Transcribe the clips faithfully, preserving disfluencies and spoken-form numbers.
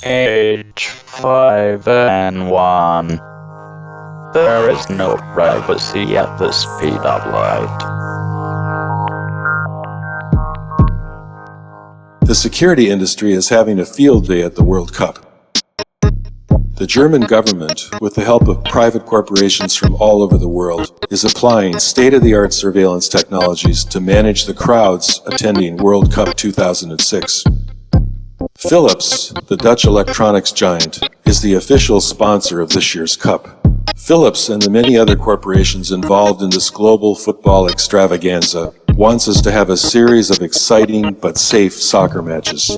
Age five N one. There is no privacy at the speed of light. The security industry is having a field day at the World Cup. The German government, with the help of private corporations from all over the world, is applying state-of-the-art surveillance technologies to manage the crowds attending World Cup two thousand six. Philips, the Dutch electronics giant, is the official sponsor of this year's Cup. Philips and the many other corporations involved in this global football extravaganza wants us to have a series of exciting but safe soccer matches.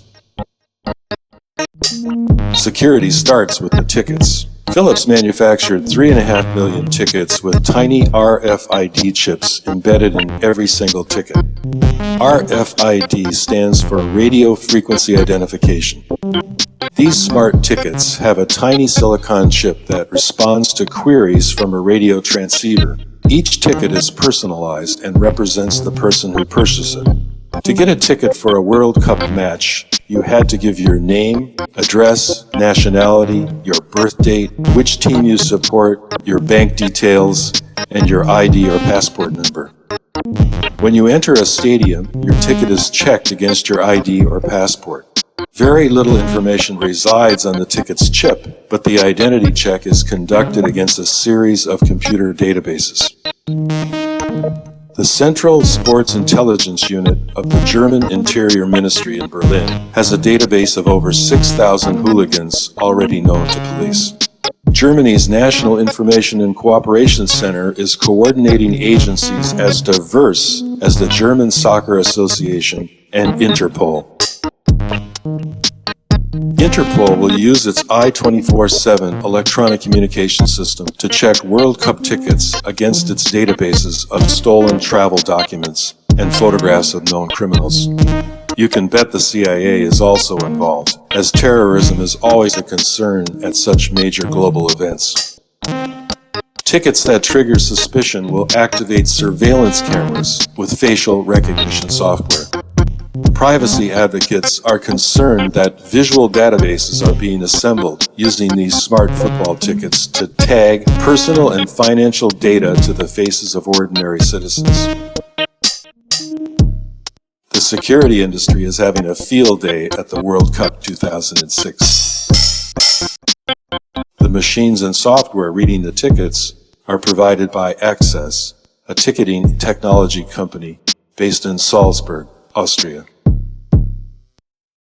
Security starts with the tickets. Philips manufactured three and a half million tickets with tiny R F I D chips embedded in every single ticket. R F I D stands for Radio Frequency Identification. These smart tickets have a tiny silicon chip that responds to queries from a radio transceiver. Each ticket is personalized and represents the person who purchased it. To get a ticket for a World Cup match, you had to give your name, address, nationality, your birth date, which team you support, your bank details, and your I D or passport number. When you enter a stadium, your ticket is checked against your I D or passport. Very little information resides on the ticket's chip, but the identity check is conducted against a series of computer databases. The Central Sports Intelligence Unit of the German Interior Ministry in Berlin has a database of over six thousand hooligans already known to police. Germany's National Information and Cooperation Center is coordinating agencies as diverse as the German Soccer Association and Interpol. Interpol will use its I twenty-four seven electronic communication system to check World Cup tickets against its databases of stolen travel documents and photographs of known criminals. You can bet the C I A is also involved, as terrorism is always a concern at such major global events. Tickets that trigger suspicion will activate surveillance cameras with facial recognition software. Privacy advocates are concerned that visual databases are being assembled using these smart football tickets to tag personal and financial data to the faces of ordinary citizens. The security industry is having a field day at the World Cup two thousand six. The machines and software reading the tickets are provided by Access, a ticketing technology company based in Salzburg, Austria.